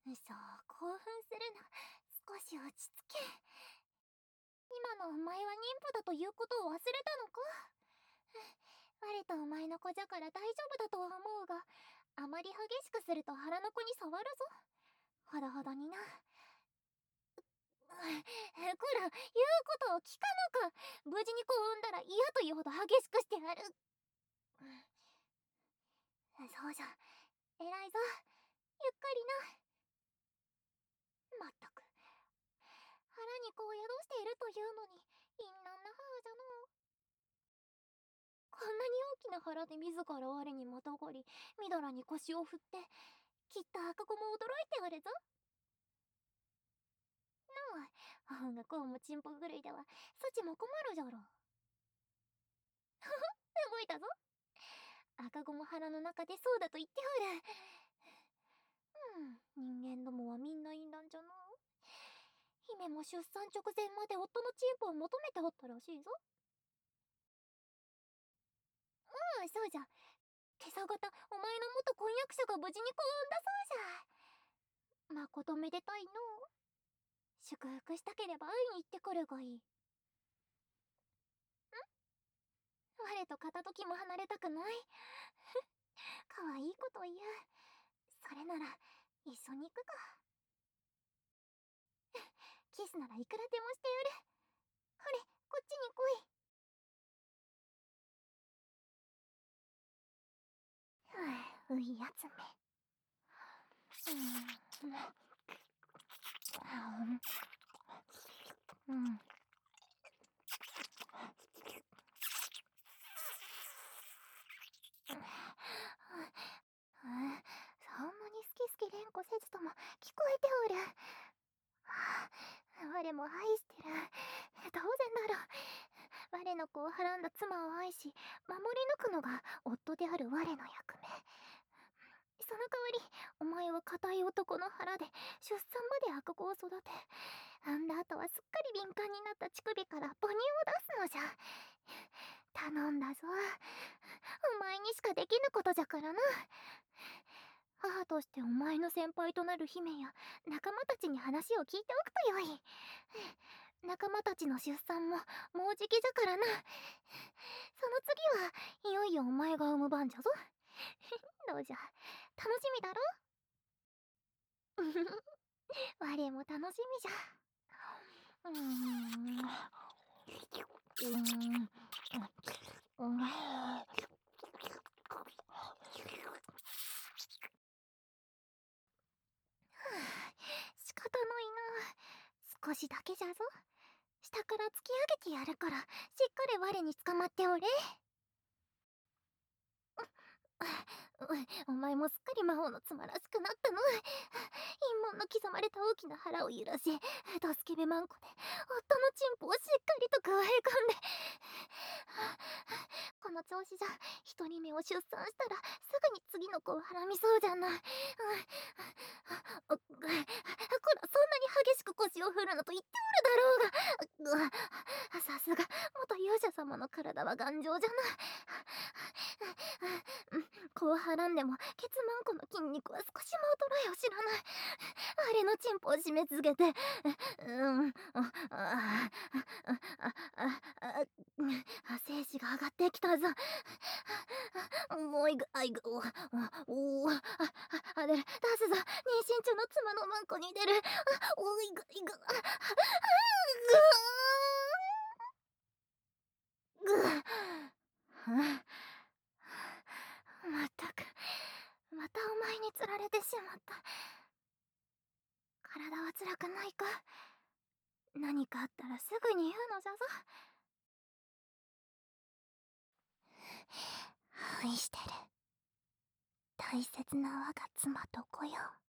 そう、興奮するな。少し落ち着け。今のお前は妊婦だということを忘れたのか？我とお前の子じゃから大丈夫だとは思うが、あまり激しくすると腹の子に触るぞ。ほどほどにな。こら、言うことを聞かぬか。無事に子を産んだら嫌というほど激しくしてやる。そうじゃ、偉いぞ。ゆっくりな。まったく、腹に子を宿しているというのに淫乱な母じゃのう。こんなに大きな腹で自ら我にまたがり、みだらに腰を振って、きっと赤子も驚いておるぞ。なあ、母がこうもチンポ狂いではそちも困るじゃろ。動いたぞ。赤子も腹の中でそうだと言っておる。人間どもはみんな淫乱じゃのう。姫も出産直前まで夫のチンポを求めておったらしいぞ。そうじゃ。今朝方、お前の元婚約者が無事に子を産んだそうじゃ。まことめでたいのう。祝福したければ会いに行ってくるがいい。我と片時も離れたくない。かわいいこと言う。それなら一緒に行くか。キスならいくらでもしてやる。ほれ、こっちに来い。ういやつめ。うん。そんなに好き連呼せずとも聞こえておる。我も愛してる。当然だろう。我の子をはらんだ妻を愛し、守り抜くのが夫である我の役目。その代わり、お前は固い男の腹で出産まで赤子を育て、産んだ後はすっかり敏感になった乳首から母乳を出すのじゃ。頼んだぞ。お前にしかできぬことじゃからな。母としてお前の先輩となる姫や仲間たちに話を聞いておくとよい。仲間たちの出産ももうじきじゃからな。その次はいよいよお前が産む番じゃぞ。どうじゃ、楽しみだろ？我も楽しみじゃ。うーん。仕方ないな。少しだけじゃぞ。下から突き上げてやるから、しっかり我に捕まっておれ。お前もすっかり魔王の妻らしくなったの。陰門の刻まれた大きな腹を揺らし、ドスケベマンコで夫のチンポをしっかりと加え込んで、この調子じゃ一人目を出産したらすぐに次の子をはらみそうじゃない。こら、そんなに激しく腰を振るなと言っておるだろうが。さすが元勇者様の体は頑丈じゃな。子をはらんでもケツマンコの筋肉は少しも衰えを知らない。あれのチンポを締め続けて、精子が上がってきたぞ。もういぐ、あいぐ、出る、出すぞ。妊娠中の妻のマンコに出る。おいぐ、いぐ、まったく、またお前に釣られてしまった。体は辛くないか？何かあったらすぐに言うのじゃぞ。愛してる。大切な我が妻と子よ。